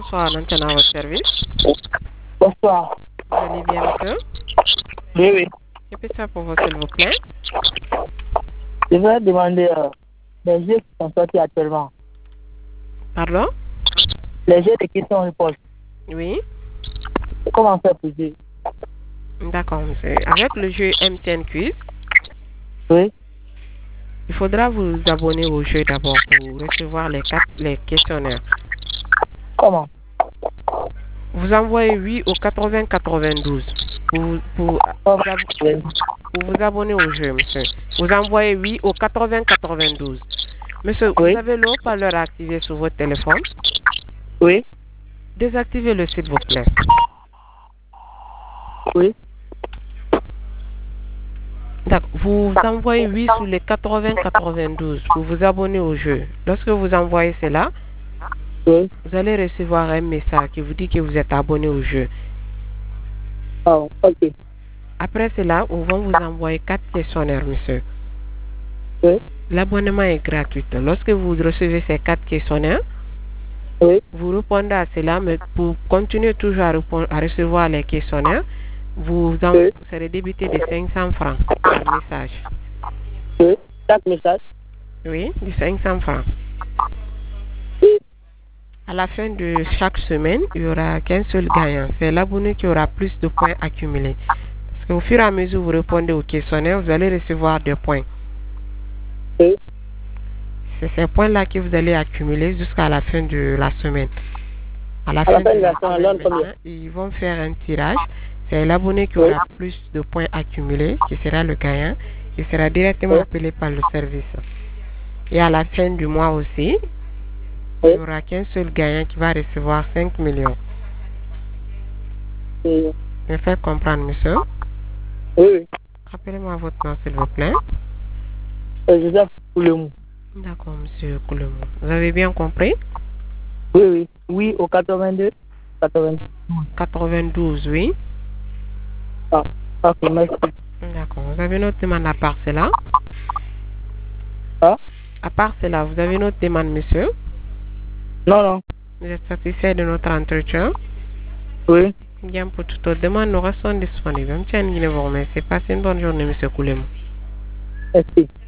bonsoir, Nantana, à votre service. Bonsoir. Vous allez bien, monsieur? Oui, oui. Que puis ça pour vous, s'il vous plaît? Je voudrais demander les jeux qui sont sortis actuellement. Pardon? Les jeux de questions-réponses. Oui. Comment faire pour jouer? D'accord, monsieur. Avec le jeu MTN Quiz, Oui. il faudra vous abonner au jeu d'abord pour recevoir les questionnaires. Comment? Vous envoyez oui au 80 92 pour vous abonner au jeu, monsieur. Vous envoyez oui au 80 92. Monsieur, Oui. vous avez le haut-parleur activé sur votre téléphone? Oui. Désactivez-le, s'il vous plaît. Oui. D'accord. Vous envoyez oui sur les 80 92 pour vous abonner au jeu. Lorsque vous envoyez cela, Oui. vous allez recevoir un message qui vous dit que vous êtes abonné au jeu. Oh, ok. Après cela, on va vous envoyer 4 questionnaires, monsieur. Oui. L'abonnement est gratuit. Lorsque vous recevez ces 4 questionnaires, Oui. vous répondez à cela, mais pour continuer toujours à recevoir les questionnaires, vous serez débité de 500 francs par message. Oui. 4 messages. Oui, de 500 francs. Oui. À la fin de chaque semaine, il n'y aura qu'un seul gagnant. C'est l'abonné qui aura plus de points accumulés. Parce qu'au fur et à mesure que vous répondez aux questionnaires, vous allez recevoir des points. Oui. C'est ces points-là que vous allez accumuler jusqu'à la fin de la semaine. À la fin de la semaine, maintenant, ils vont faire un tirage. C'est l'abonné qui aura plus de points accumulés qui sera le gagnant. Il sera directement appelé par le service. Et à la fin du mois aussi, il n'y aura qu'un seul gagnant qui va recevoir 5 millions. Oui. Me faire comprendre, monsieur? Oui. Rappelez-moi votre nom, s'il vous plaît. Joseph Koulemou. D'accord, monsieur Koulemou. Vous avez bien compris? Oui, oui. Oui, au 82. 92. 92, oui. Ah, ok, merci. D'accord. Vous avez une autre demande à part cela? Ah? À part cela, vous avez une autre demande, monsieur? Non, non. Vous êtes satisfait de notre entretien? Oui. Bien, pour toute autre demande, nous restons disponibles. Monsieur Nguine vous remercie. Passez une bonne journée, monsieur Koulemou. Merci.